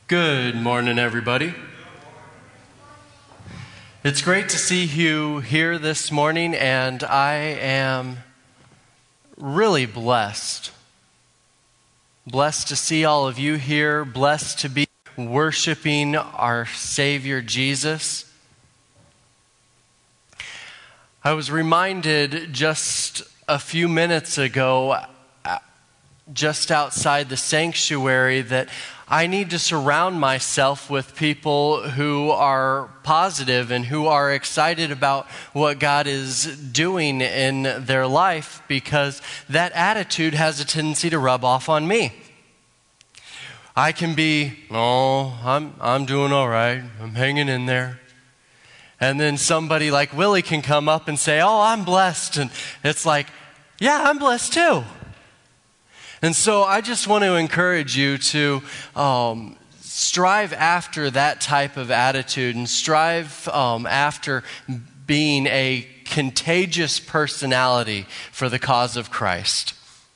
Good morning, everybody. It's great to see you here this morning, and I am really blessed. Blessed to see all of you here, blessed to be worshiping our Savior Jesus. I was reminded just a few minutes ago, just outside the sanctuary, that I need to surround myself with people who are positive and who are excited about what God is doing in their life, because that attitude has a tendency to rub off on me. I can be, I'm doing all right, I'm hanging in there. And then somebody like Willie can come up and say, I'm blessed. And it's like, yeah, I'm blessed too. And so I just want to encourage you to strive after that type of attitude and strive after being a contagious personality for the cause of Christ.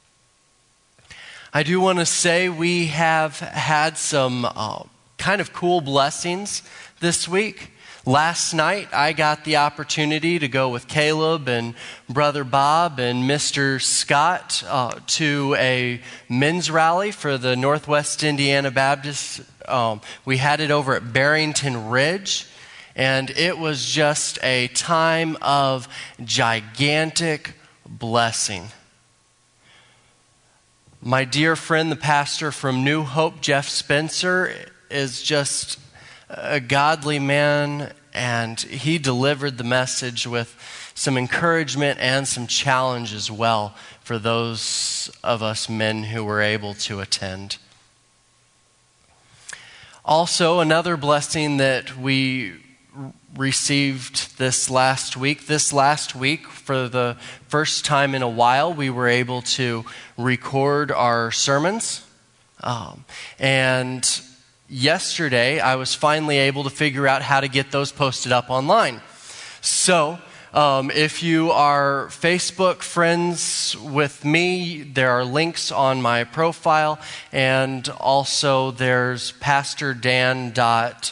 I do want to say we have had some kind of cool blessings this week. Last night, I got the opportunity to go with Caleb and Brother Bob and Mr. Scott to a men's rally for the Northwest Indiana Baptist. We had it over at Barrington Ridge, and it was just a time of gigantic blessing. My dear friend, the pastor from New Hope, Jeff Spencer, is just a godly man, and he delivered the message with some encouragement and some challenge as well for those of us men who were able to attend. Also, another blessing that we received this last week, for the first time in a while, we were able to record our sermons. And yesterday, I was finally able to figure out how to get those posted up online. So, if you are Facebook friends with me, there are links on my profile, and also there's pastordan.podomatic,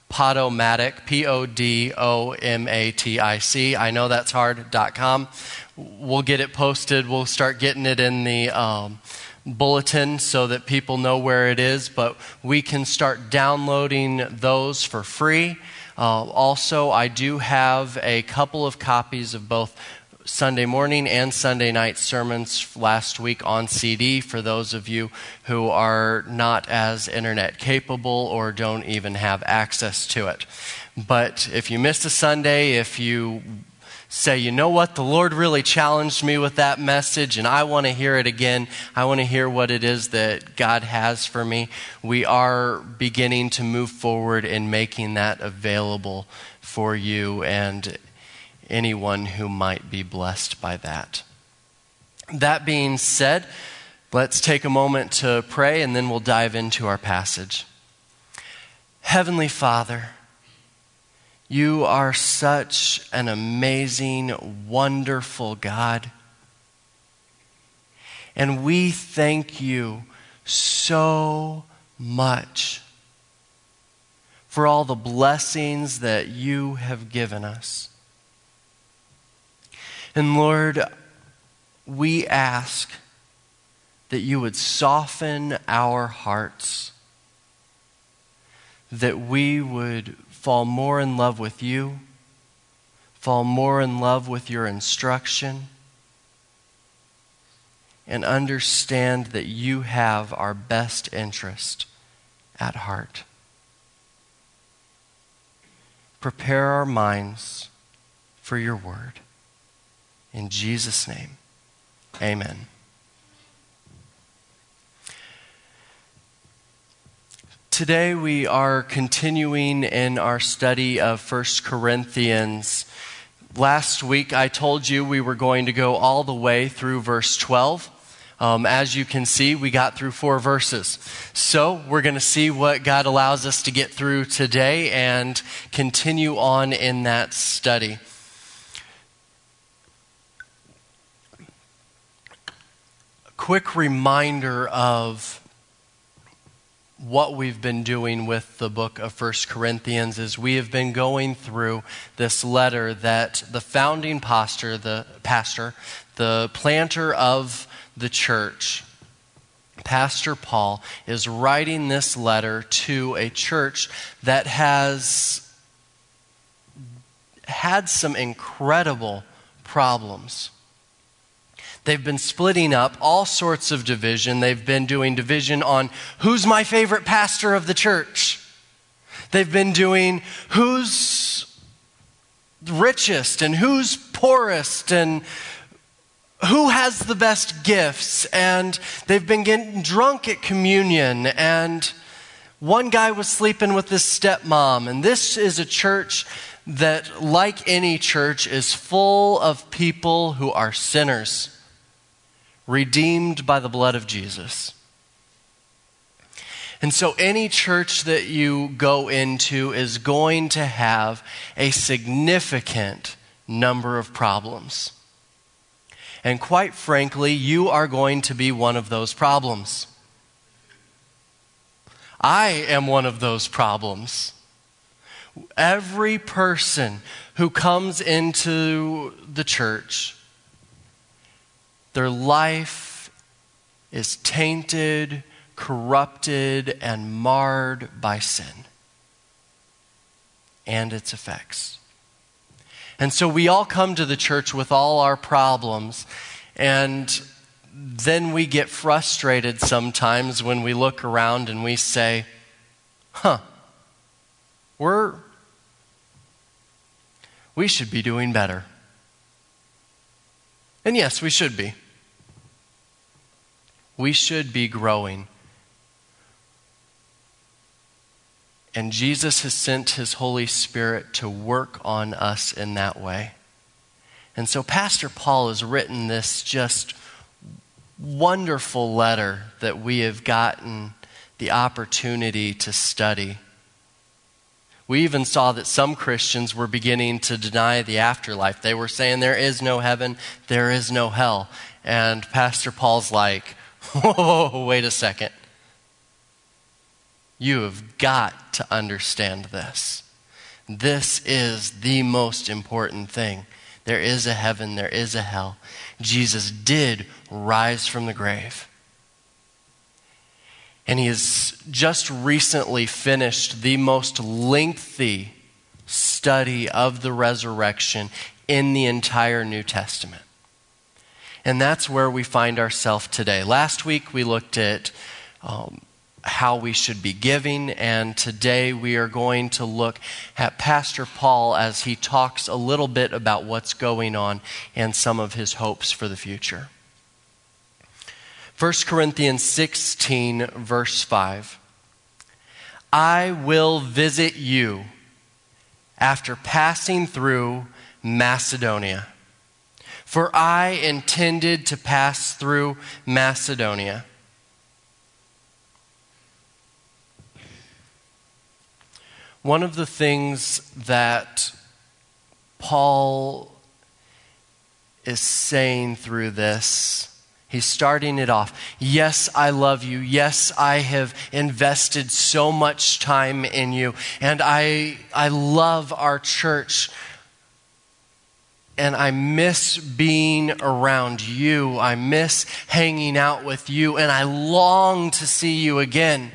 Podomatic. I know that's hard.com. We'll get it posted. We'll start getting it in the bulletin so that people know where it is, but we can start downloading those for free. Also, I do have a couple of copies of both Sunday morning and Sunday night sermons last week on CD for those of you who are not as internet capable or don't even have access to it. But if you missed a Sunday, if you say, you know what, the Lord really challenged me with that message and I want to hear it again, I want to hear what it is that God has for me, we are beginning to move forward in making that available for you and anyone who might be blessed by that. That being said, let's take a moment to pray and then we'll dive into our passage. Heavenly Father, you are such an amazing, wonderful God. And we thank you so much for all the blessings that you have given us. And Lord, we ask that you would soften our hearts, that we would fall more in love with you, fall more in love with your instruction, and understand that you have our best interest at heart. Prepare our minds for your word. In Jesus' name, amen. Today we are continuing in our study of 1 Corinthians. Last week I told you we were going to go all the way through verse 12. As you can see, we got through 4 verses. So we're going to see what God allows us to get through today and continue on in that study. A quick reminder of what we've been doing with the book of 1 Corinthians is we have been going through this letter that the founding pastor, the planter of the church, Pastor Paul, is writing this letter to a church that has had some incredible problems. They've been splitting up, all sorts of division. They've been doing division on who's my favorite pastor of the church. They've been doing who's richest and who's poorest and who has the best gifts. And they've been getting drunk at communion. And one guy was sleeping with his stepmom. And this is a church that, like any church, is full of people who are sinners, redeemed by the blood of Jesus. And so any church that you go into is going to have a significant number of problems. And quite frankly, you are going to be one of those problems. I am one of those problems. Every person who comes into the church, their life is tainted, corrupted, and marred by sin and its effects. And so we all come to the church with all our problems, and then we get frustrated sometimes when we look around and we say, we should be doing better. And yes, we should be. We should be growing. And Jesus has sent his Holy Spirit to work on us in that way. And so Pastor Paul has written this just wonderful letter that we have gotten the opportunity to study. We even saw that some Christians were beginning to deny the afterlife. They were saying there is no heaven, there is no hell. And Pastor Paul's like, whoa, wait a second. You have got to understand this. This is the most important thing. There is a heaven, there is a hell. Jesus did rise from the grave. And he has just recently finished the most lengthy study of the resurrection in the entire New Testament. And that's where we find ourselves today. Last week we looked at how we should be giving, and today we are going to look at Pastor Paul as he talks a little bit about what's going on and some of his hopes for the future. 1 Corinthians 16, verse 5. I will visit you after passing through Macedonia, for I intended to pass through Macedonia. One of the things that Paul is saying through this, he's starting it off. Yes, I love you. Yes, I have invested so much time in you. And I love our church. And I miss being around you. I miss hanging out with you. And I long to see you again.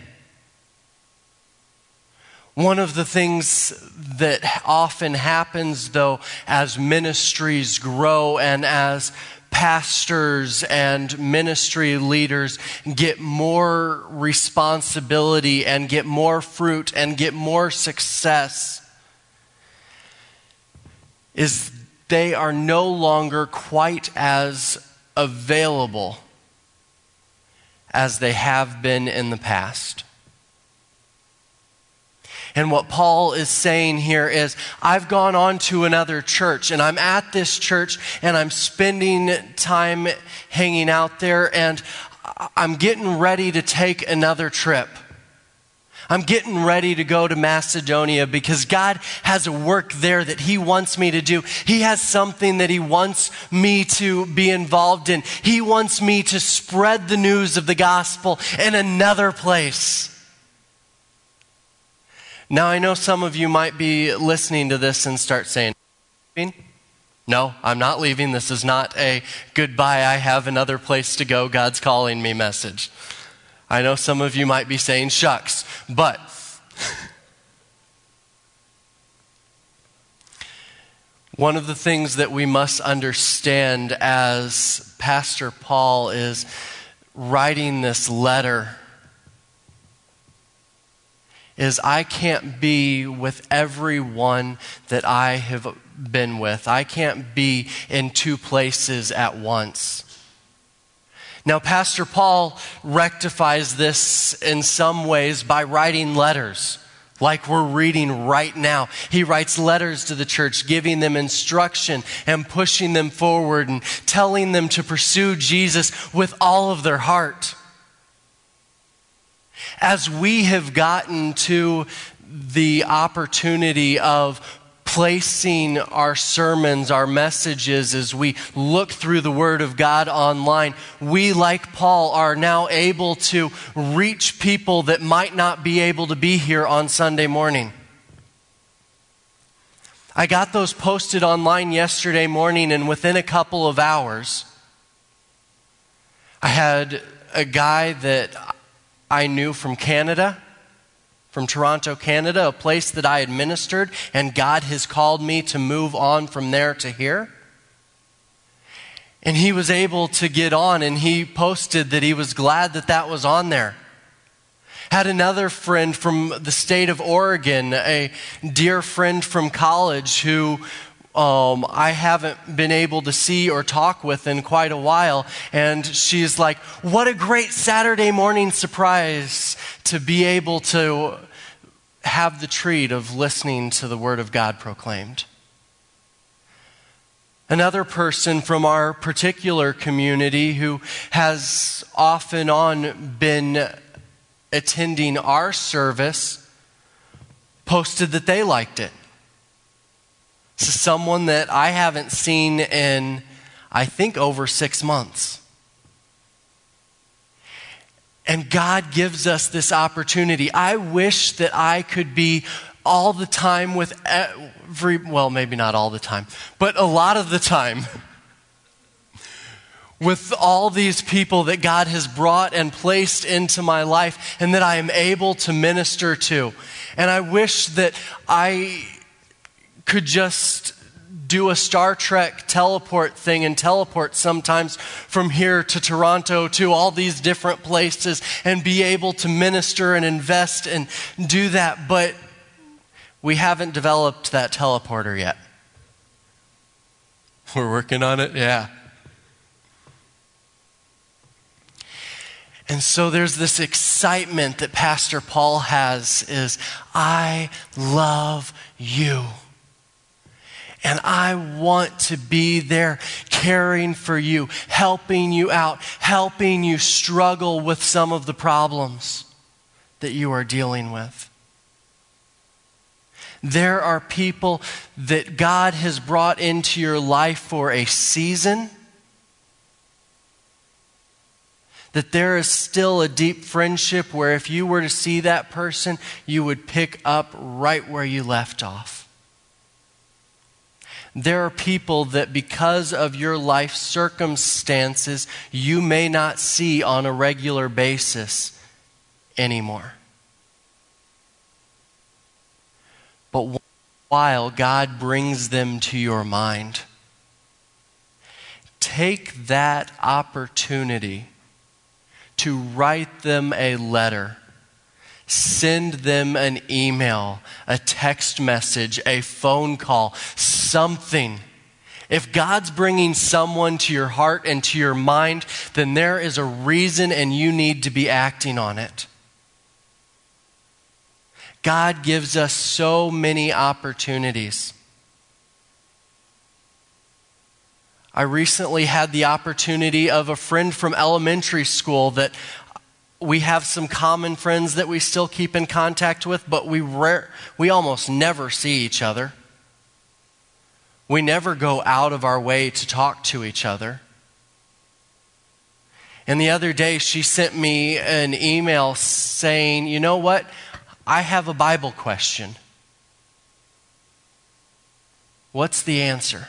One of the things that often happens, though, as ministries grow and as pastors and ministry leaders get more responsibility and get more fruit and get more success, is they are no longer quite as available as they have been in the past. And what Paul is saying here is, I've gone on to another church, and I'm at this church, and I'm spending time hanging out there, and I'm getting ready to take another trip. I'm getting ready to go to Macedonia because God has a work there that he wants me to do. He has something that he wants me to be involved in. He wants me to spread the news of the gospel in another place. Now, I know some of you might be listening to this and start saying, no, I'm not leaving. This is not a goodbye, I have another place to go, God's calling me message. I know some of you might be saying, shucks, but one of the things that we must understand as Pastor Paul is writing this letter is I can't be with everyone that I have been with. I can't be in two places at once. Now, Pastor Paul rectifies this in some ways by writing letters, like we're reading right now. He writes letters to the church, giving them instruction and pushing them forward and telling them to pursue Jesus with all of their heart. As we have gotten to the opportunity of placing our sermons, our messages, as we look through the Word of God online, we, like Paul, are now able to reach people that might not be able to be here on Sunday morning. I got those posted online yesterday morning, and within a couple of hours, I had a guy that I knew from Canada, from Toronto, Canada, a place that I had ministered, and God has called me to move on from there to here. And he was able to get on, and he posted that he was glad that that was on there. Had another friend from the state of Oregon, a dear friend from college who I haven't been able to see or talk with in quite a while. And she's like, what a great Saturday morning surprise to be able to have the treat of listening to the Word of God proclaimed. Another person from our particular community who has off and on been attending our service posted that they liked it. This is someone that I haven't seen in, I think, over 6 months. And God gives us this opportunity. I wish that I could be all the time with well, maybe not all the time, but a lot of the time with all these people that God has brought and placed into my life and that I am able to minister to. And I wish that I could just do a Star Trek teleport thing and teleport sometimes from here to Toronto to all these different places and be able to minister and invest and do that. But we haven't developed that teleporter yet. We're working on it, yeah. And so there's this excitement that Pastor Paul has is, I love you. And I want to be there caring for you, helping you out, helping you struggle with some of the problems that you are dealing with. There are people that God has brought into your life for a season, that there is still a deep friendship where if you were to see that person, you would pick up right where you left off. There are people that because of your life circumstances, you may not see on a regular basis anymore. But while God brings them to your mind, take that opportunity to write them a letter. Send them an email, a text message, a phone call, something. If God's bringing someone to your heart and to your mind, then there is a reason and you need to be acting on it. God gives us so many opportunities. I recently had the opportunity of a friend from elementary school that we have some common friends that we still keep in contact with, but we almost never see each other. We never go out of our way to talk to each other. And the other day she sent me an email saying, you know what? I have a Bible question. What's the answer?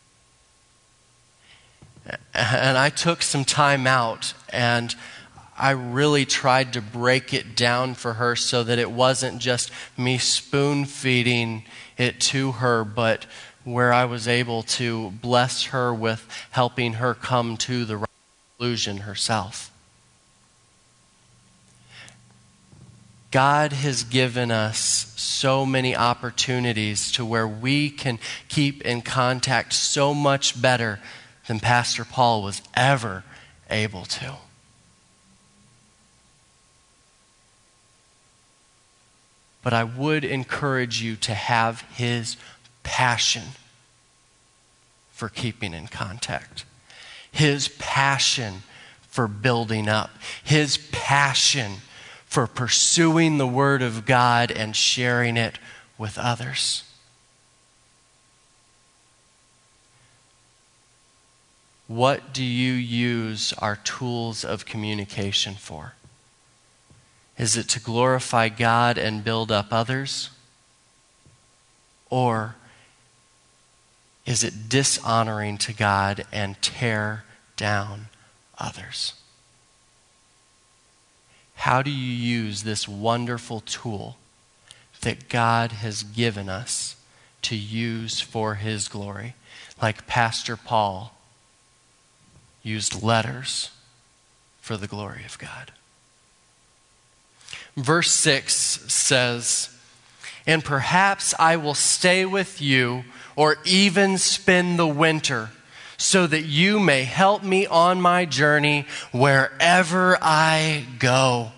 And I took some time out and I really tried to break it down for her so that it wasn't just me spoon feeding it to her, but where I was able to bless her with helping her come to the right conclusion herself. God has given us so many opportunities to where we can keep in contact so much better than Pastor Paul was ever able to. But I would encourage you to have his passion for keeping in contact, his passion for building up, his passion for pursuing the Word of God and sharing it with others. What do you use our tools of communication for? Is it to glorify God and build up others? Or is it dishonoring to God and tear down others? How do you use this wonderful tool that God has given us to use for his glory? Like Pastor Paul used letters for the glory of God. Verse 6 says, "And perhaps I will stay with you or even spend the winter so that you may help me on my journey wherever I go."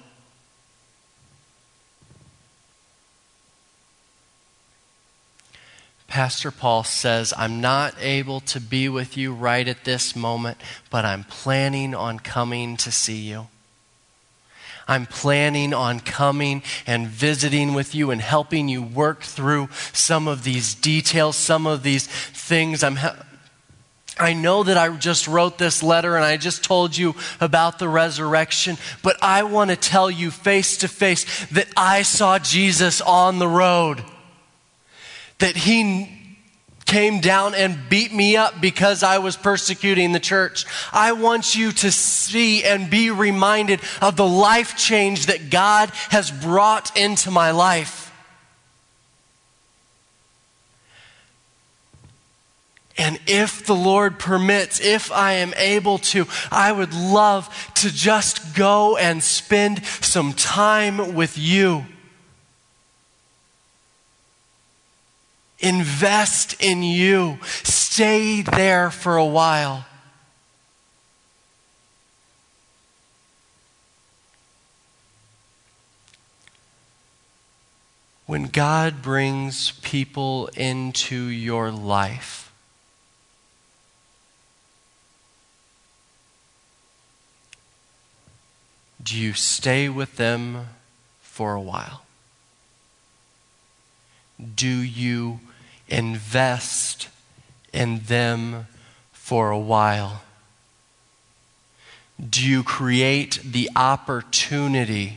Pastor Paul says, I'm not able to be with you right at this moment, but I'm planning on coming to see you. I'm planning on coming and visiting with you and helping you work through some of these details, some of these things. I know that I just wrote this letter and I just told you about the resurrection, but I want to tell you face to face that I saw Jesus on the road. That he came down and beat me up because I was persecuting the church. I want you to see and be reminded of the life change that God has brought into my life. And if the Lord permits, if I am able to, I would love to just go and spend some time with you. Invest in you. Stay there for a while. When God brings people into your life, do you stay with them for a while? Do you invest in them for a while? Do you create the opportunity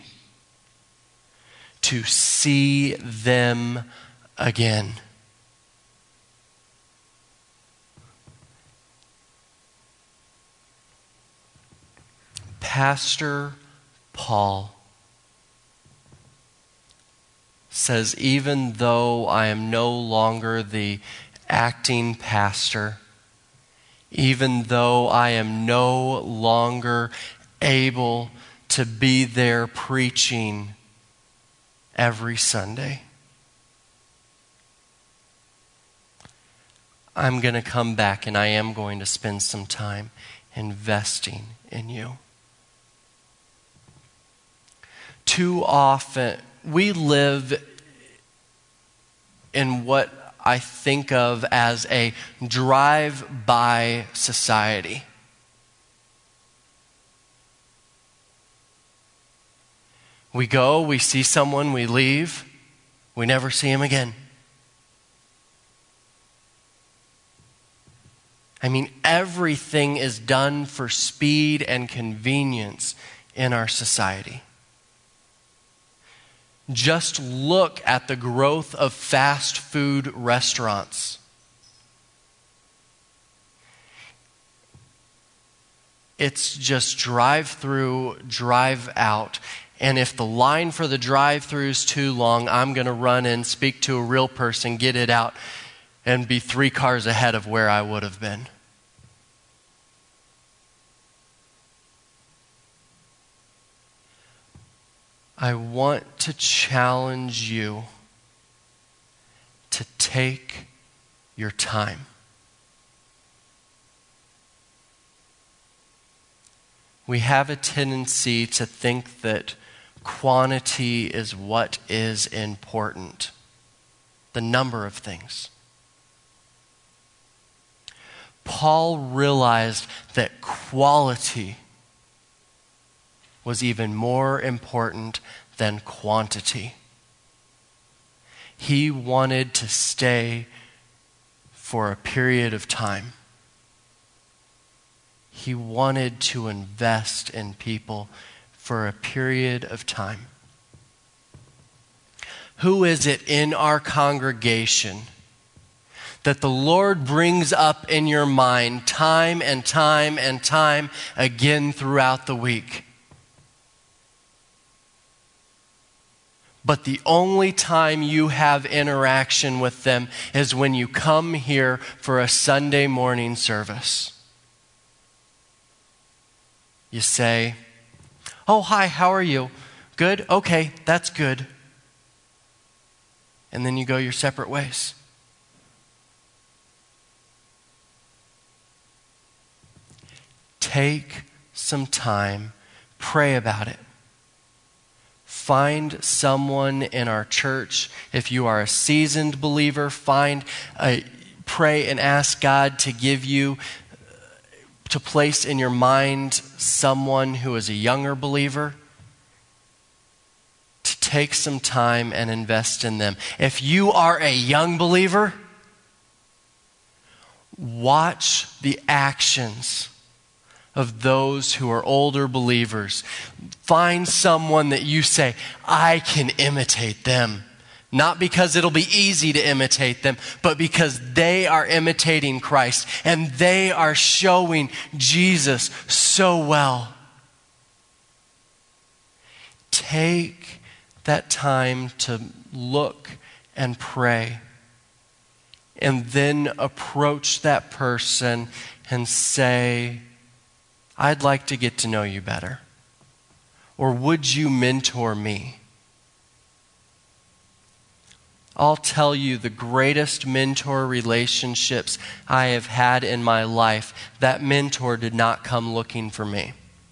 to see them again? Pastor Paul says, even though I am no longer the acting pastor, even though I am no longer able to be there preaching every Sunday, I'm going to come back and I am going to spend some time investing in you. Too often, we live in what I think of as a drive-by society. We go, we see someone, we leave, we never see him again. I mean, everything is done for speed and convenience in our society. Just look at the growth of fast food restaurants. It's just drive through, drive out. And if the line for the drive-through is too long, I'm going to run in, speak to a real person, get it out, and be 3 cars ahead of where I would have been. I want to challenge you to take your time. We have a tendency to think that quantity is what is important, the number of things. Paul realized that quality was even more important than quantity. He wanted to stay for a period of time. He wanted to invest in people for a period of time. Who is it in our congregation that the Lord brings up in your mind time and time and time again throughout the week? But the only time you have interaction with them is when you come here for a Sunday morning service. You say, "Oh, hi, how are you? Good? Okay, that's good." And then you go your separate ways. Take some time, pray about it. Find someone in our church. If you are a seasoned believer, pray and ask God to give you, to place in your mind someone who is a younger believer, to take some time and invest in them. If you are a young believer, watch the actions of those who are older believers. Find someone that you say, "I can imitate them." Not because it'll be easy to imitate them, but because they are imitating Christ and they are showing Jesus so well. Take that time to look and pray, and then approach that person and say, "I'd like to get to know you better." Or would you mentor me? I'll tell you, the greatest mentor relationships I have had in my life, that mentor did not come looking for me.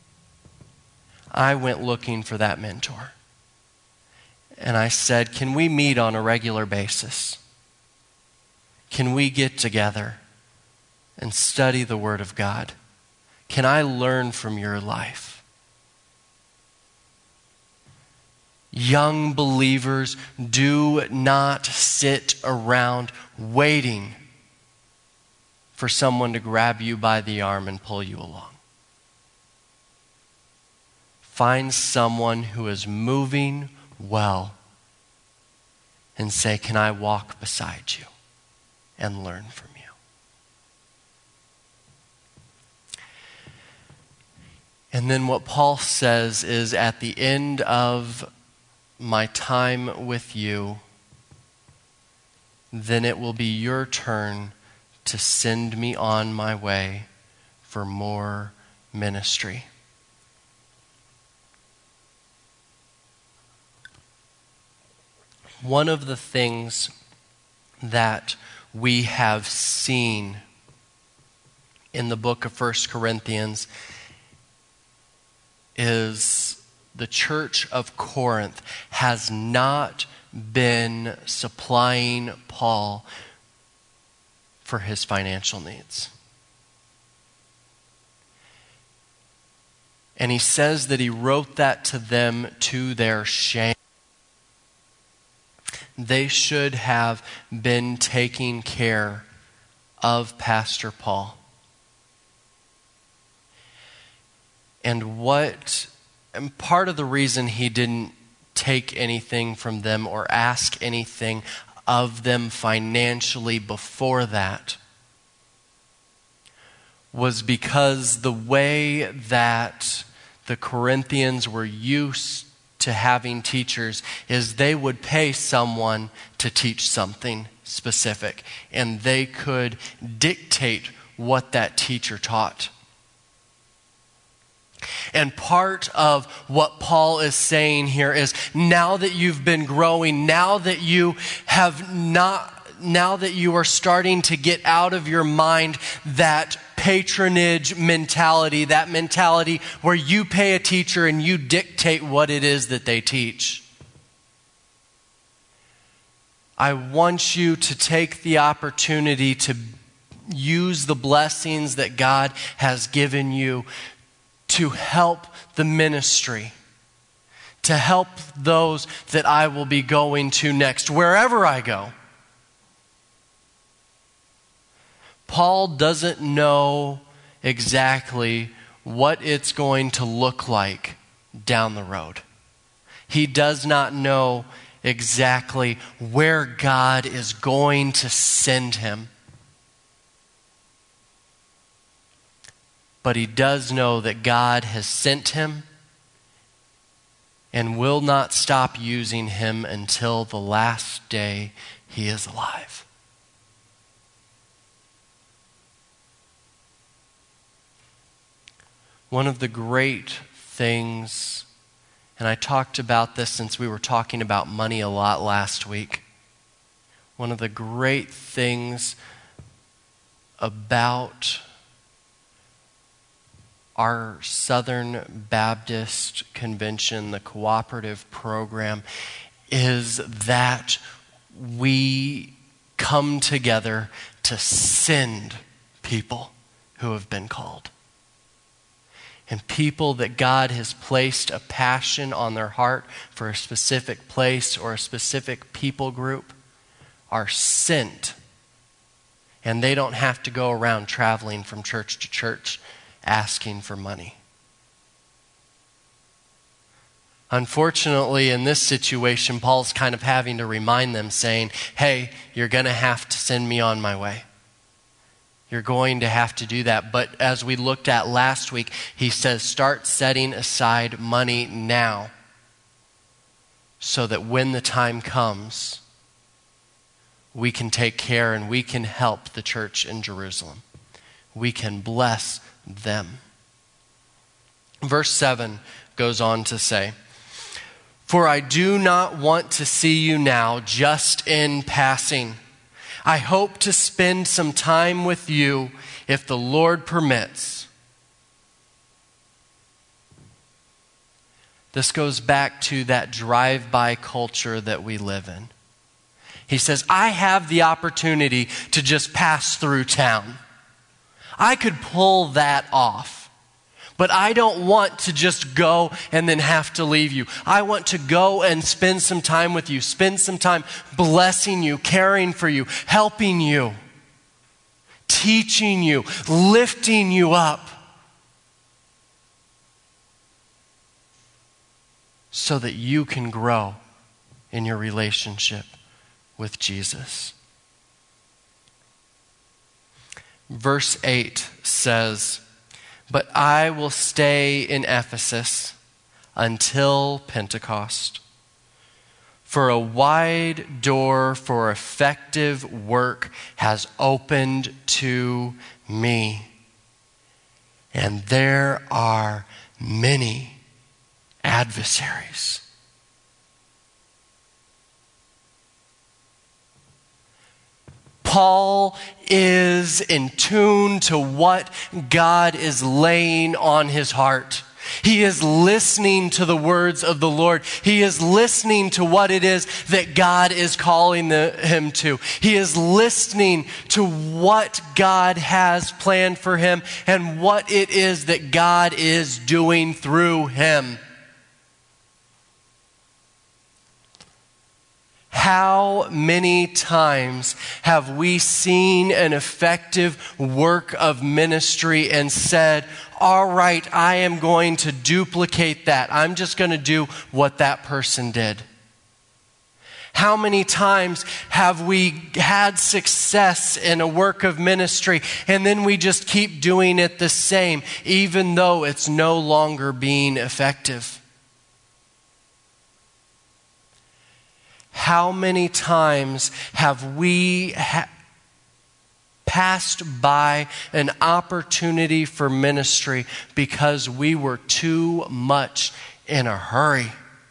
I went looking for that mentor. And I said, "Can we meet on a regular basis? Can we get together and study the Word of God? Can I learn from your life?" Young believers, do not sit around waiting for someone to grab you by the arm and pull you along. Find someone who is moving well and say, "Can I walk beside you and learn from you?" And then what Paul says is, at the end of my time with you, then it will be your turn to send me on my way for more ministry. One of the things that we have seen in the book of 1 Corinthians is the church of Corinth has not been supplying Paul for his financial needs. And he says that he wrote that to them to their shame. They should have been taking care of Pastor Paul. And part of the reason he didn't take anything from them or ask anything of them financially before that was because the way that the Corinthians were used to having teachers is they would pay someone to teach something specific, and they could dictate what that teacher taught. And part of what Paul is saying here is, now that you've been growing, now that you are starting to get out of your mind that patronage mentality, that mentality where you pay a teacher and you dictate what it is that they teach. I want you to take the opportunity to use the blessings that God has given you to help the ministry, to help those that I will be going to next, wherever I go. Paul doesn't know exactly what it's going to look like down the road. He does not know exactly where God is going to send him. But he does know that God has sent him and will not stop using him until the last day he is alive. One of the great things, and I talked about this since we were talking about money a lot last week. One of the great things about our Southern Baptist Convention, the cooperative program, is that we come together to send people who have been called. And people that God has placed a passion on their heart for a specific place or a specific people group are sent. And they don't have to go around traveling from church to church asking for money. Unfortunately, in this situation, Paul's kind of having to remind them, saying, hey, you're going to have to send me on my way. You're going to have to do that. But as we looked at last week, he says, start setting aside money now so that when the time comes, we can take care and we can help the church in Jerusalem. We can bless them. Verse 7 goes on to say, for I do not want to see you now just in passing. I hope to spend some time with you if the Lord permits. This goes back to that drive-by culture that we live in. He says, I have the opportunity to just pass through town. I could pull that off. But I don't want to just go and then have to leave you. I want to go and spend some time with you, spend some time blessing you, caring for you, helping you, teaching you, lifting you up, so that you can grow in your relationship with Jesus. Verse 8 says, but I will stay in Ephesus until Pentecost. For a wide door for effective work has opened to me. And there are many adversaries. Paul is in tune to what God is laying on his heart. He is listening to the words of the Lord. He is listening to what it is that God is calling him to. He is listening to what God has planned for him and what it is that God is doing through him. How many times have we seen an effective work of ministry and said, all right, I am going to duplicate that. I'm just going to do what that person did. How many times have we had success in a work of ministry and then we just keep doing it the same, even though it's no longer being effective? How many times have we passed by an opportunity for ministry because we were too much in a hurry?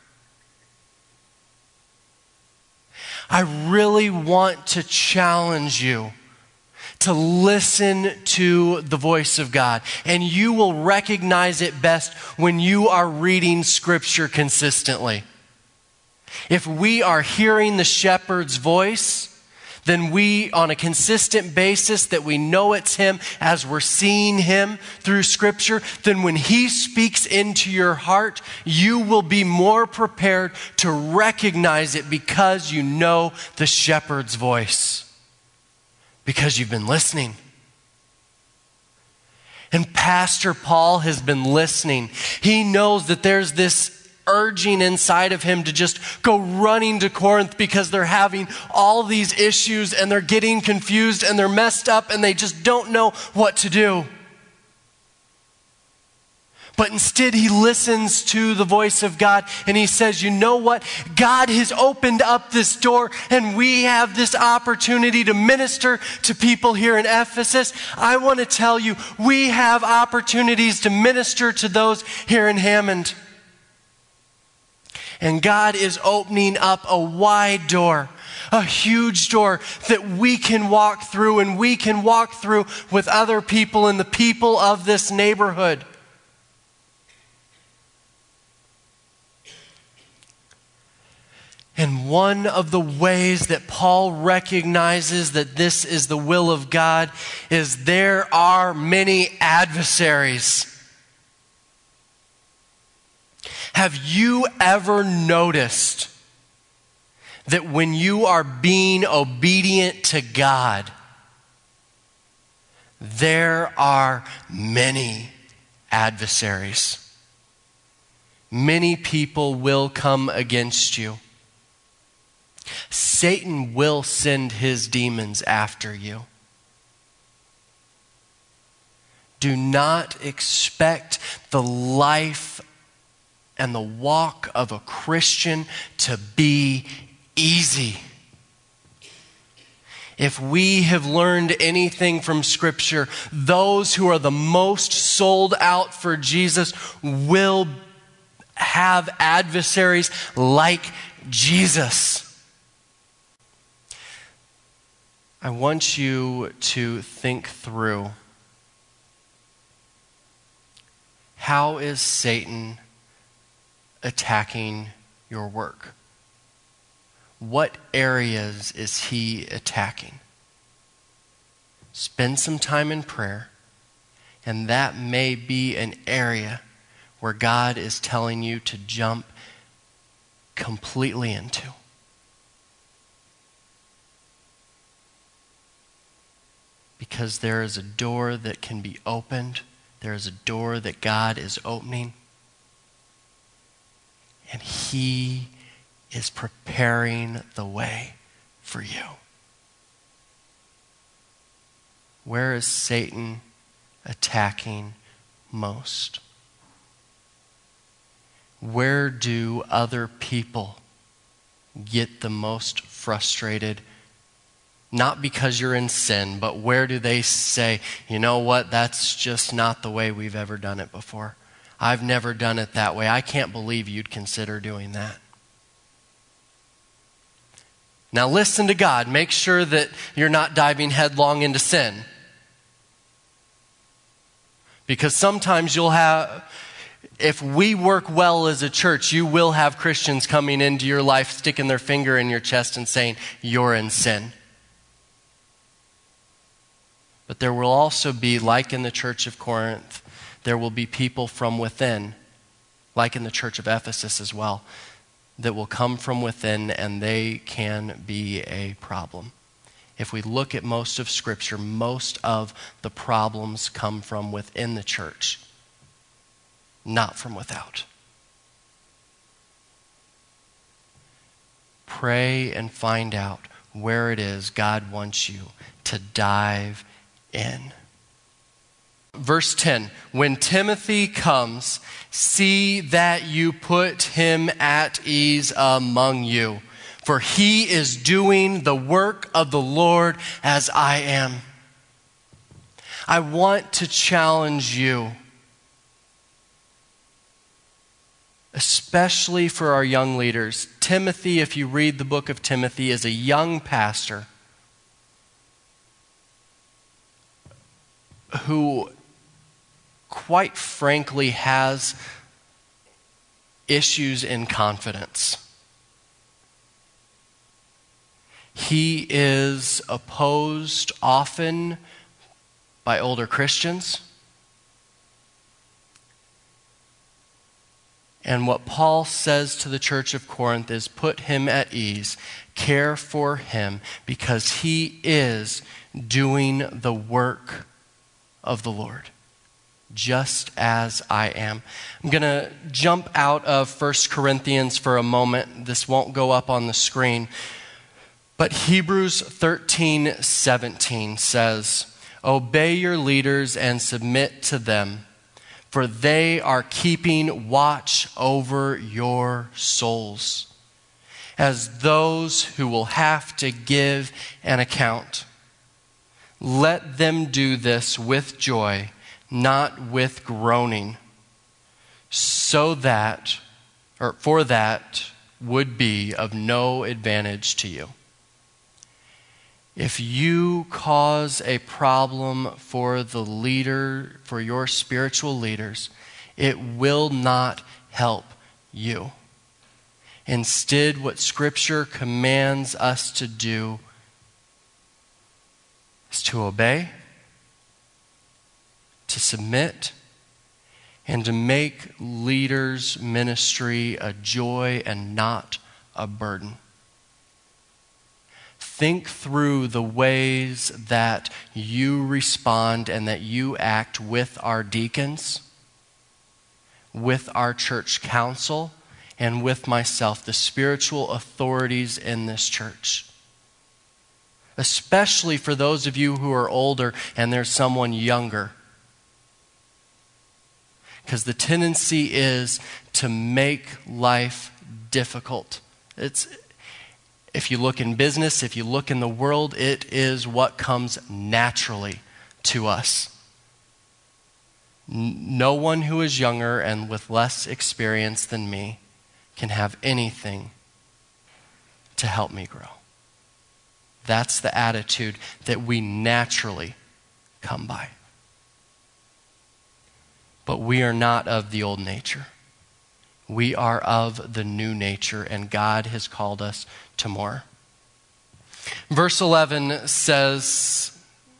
I really want to challenge you to listen to the voice of God. And you will recognize it best when you are reading Scripture consistently. If we are hearing the shepherd's voice, then we, on a consistent basis, that we know it's Him as we're seeing Him through Scripture, then when He speaks into your heart, you will be more prepared to recognize it because you know the shepherd's voice, because you've been listening. And Pastor Paul has been listening. He knows that there's this urging inside of him to just go running to Corinth because they're having all these issues and they're getting confused and they're messed up and they just don't know what to do. But instead he listens to the voice of God and he says, you know what? God has opened up this door and we have this opportunity to minister to people here in Ephesus. I want to tell you, we have opportunities to minister to those here in Hammond. And God is opening up a wide door, a huge door that we can walk through, and we can walk through with other people and the people of this neighborhood. And one of the ways that Paul recognizes that this is the will of God is there are many adversaries. Have you ever noticed that when you are being obedient to God, there are many adversaries? Many people will come against you. Satan will send his demons after you. Do not expect the life and the walk of a Christian to be easy. If we have learned anything from Scripture, those who are the most sold out for Jesus will have adversaries like Jesus. I want you to think through, how is Satan attacking your work? What areas is he attacking? Spend some time in prayer, and that may be an area where God is telling you to jump completely into. Because there is a door that can be opened. There is a door that God is opening. And He is preparing the way for you. Where is Satan attacking most? Where do other people get the most frustrated? Not because you're in sin, but where do they say, you know what, that's just not the way we've ever done it before. I've never done it that way. I can't believe you'd consider doing that. Now listen to God. Make sure that you're not diving headlong into sin. Because sometimes you'll have, if we work well as a church, you will have Christians coming into your life, sticking their finger in your chest and saying, you're in sin. But there will also be, like in the church of Corinth, there will be people from within, like in the church of Ephesus as well, that will come from within, and they can be a problem. If we look at most of Scripture, most of the problems come from within the church, not from without. Pray and find out where it is God wants you to dive in. Verse 10, when Timothy comes, see that you put him at ease among you, for he is doing the work of the Lord as I am. I want to challenge you, especially for our young leaders. Timothy, if you read the book of Timothy, is a young pastor who, quite frankly, has issues in confidence. He is opposed often by older Christians. And what Paul says to the church of Corinth is, put him at ease, care for him, because he is doing the work of the Lord, just as I am. I'm going to jump out of 1 Corinthians for a moment. This won't go up on the screen. But Hebrews 13:17 says, obey your leaders and submit to them, for they are keeping watch over your souls, as those who will have to give an account. Let them do this with joy, not with groaning, so that, or for that, would be of no advantage to you. If you cause a problem for the leader, for your spiritual leaders, it will not help you. Instead, what Scripture commands us to do is to obey, to submit, and to make leaders' ministry a joy and not a burden. Think through the ways that you respond and that you act with our deacons, with our church council, and with myself, the spiritual authorities in this church. Especially for those of you who are older and there's someone younger. Because the tendency is to make life difficult. If you look in business, if you look in the world, it is what comes naturally to us. No one who is younger and with less experience than me can have anything to help me grow. That's the attitude that we naturally come by. But we are not of the old nature. We are of the new nature, and God has called us to more. Verse 11 says,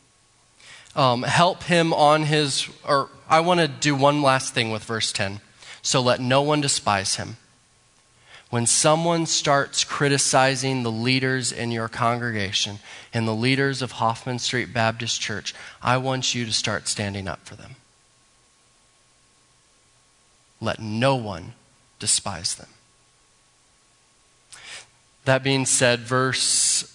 help him on his, or I want to do one last thing with verse 10. So let no one despise him. When someone starts criticizing the leaders in your congregation and the leaders of Hoffman Street Baptist Church, I want you to start standing up for them. Let no one despise them. That being said, verse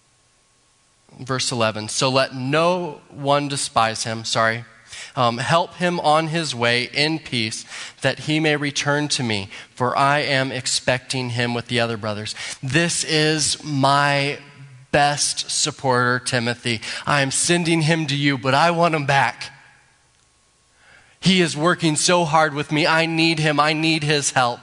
11. So let no one despise him. Help him on his way in peace, that he may return to me, for I am expecting him with the other brothers. This is my best supporter, Timothy. I am sending him to you, but I want him back. He is working so hard with me. I need him. I need his help.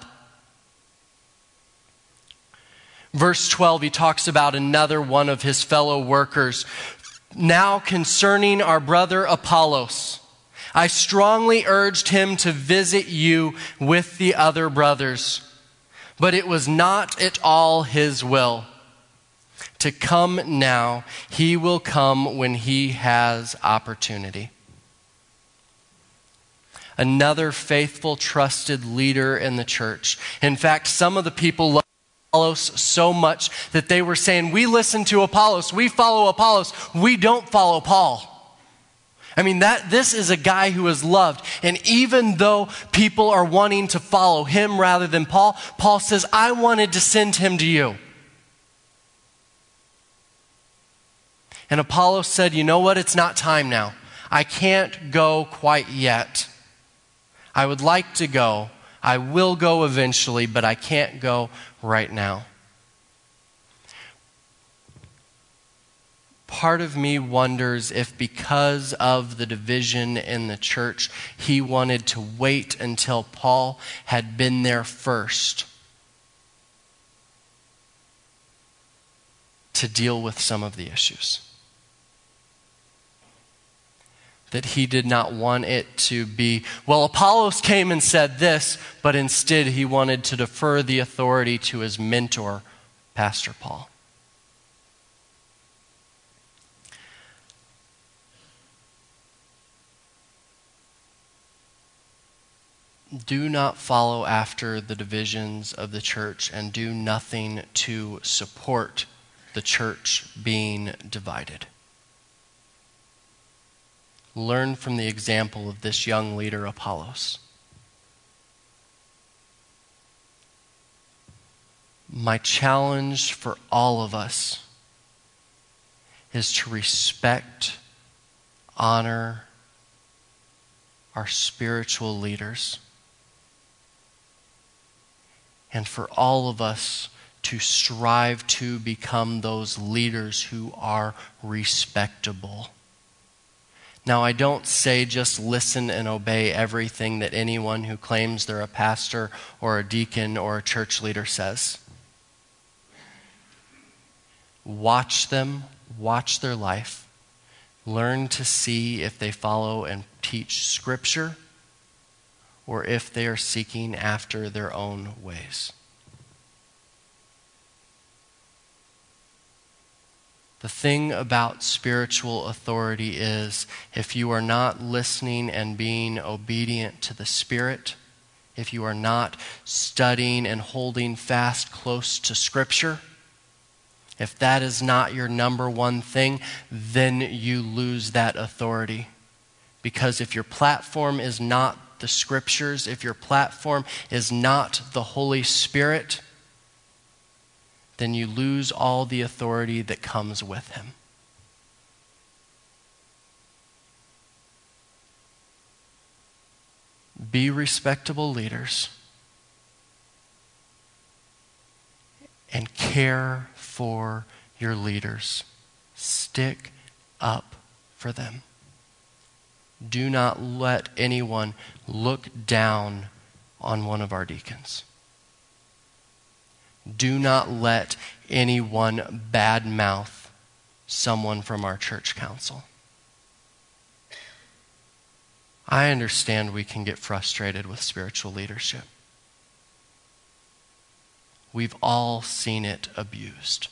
Verse 12, he talks about another one of his fellow workers. Now concerning our brother Apollos, I strongly urged him to visit you with the other brothers, but it was not at all his will to come now. He will come when he has opportunity. Another faithful, trusted leader in the church. In fact, some of the people love Apollos so much that they were saying, we listen to Apollos, we follow Apollos, we don't follow Paul. I mean, this is a guy who is loved. And even though people are wanting to follow him rather than Paul, Paul says, I wanted to send him to you. And Apollos said, you know what? It's not time now. I can't go quite yet. I would like to go. I will go eventually, but I can't go right now. Part of me wonders if because of the division in the church, he wanted to wait until Paul had been there first to deal with some of the issues. That he did not want it to be, well, Apollos came and said this, but instead he wanted to defer the authority to his mentor, Pastor Paul. Do not follow after the divisions of the church and do nothing to support the church being divided. Learn from the example of this young leader, Apollos. My challenge for all of us is to respect, honor our spiritual leaders, and for all of us to strive to become those leaders who are respectable. Now, I don't say just listen and obey everything that anyone who claims they're a pastor or a deacon or a church leader says. Watch them, watch their life. Learn to see if they follow and teach Scripture or if they are seeking after their own ways. The thing about spiritual authority is if you are not listening and being obedient to the Spirit, if you are not studying and holding fast close to Scripture, if that is not your number one thing, then you lose that authority. Because if your platform is not the Scriptures, if your platform is not the Holy Spirit, then you lose all the authority that comes with him. Be respectable leaders and care for your leaders. Stick up for them. Do not let anyone look down on one of our deacons. Do not let anyone badmouth someone from our church council. I understand we can get frustrated with spiritual leadership. We've all seen it abused.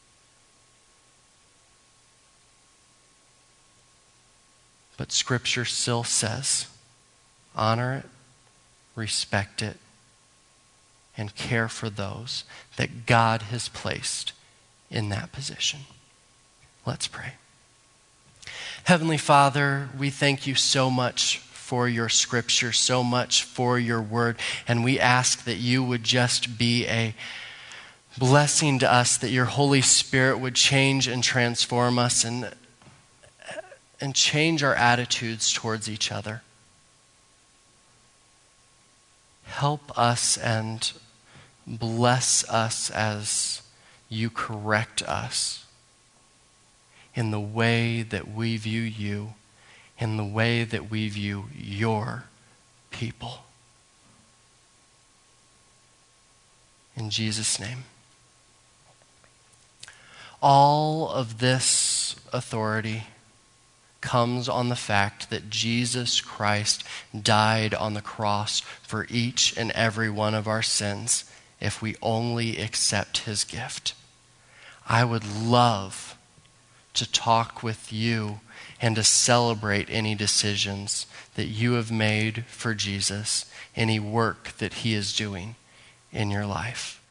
But Scripture still says, honor it, respect it, and care for those that God has placed in that position. Let's pray. Heavenly Father, we thank you so much for your Scripture, so much for your word, and we ask that you would just be a blessing to us, that your Holy Spirit would change and transform us and change our attitudes towards each other. Help us and bless us as you correct us in the way that we view you, in the way that we view your people. In Jesus' name. All of this authority comes on the fact that Jesus Christ died on the cross for each and every one of our sins if we only accept his gift. I would love to talk with you and to celebrate any decisions that you have made for Jesus, any work that he is doing in your life.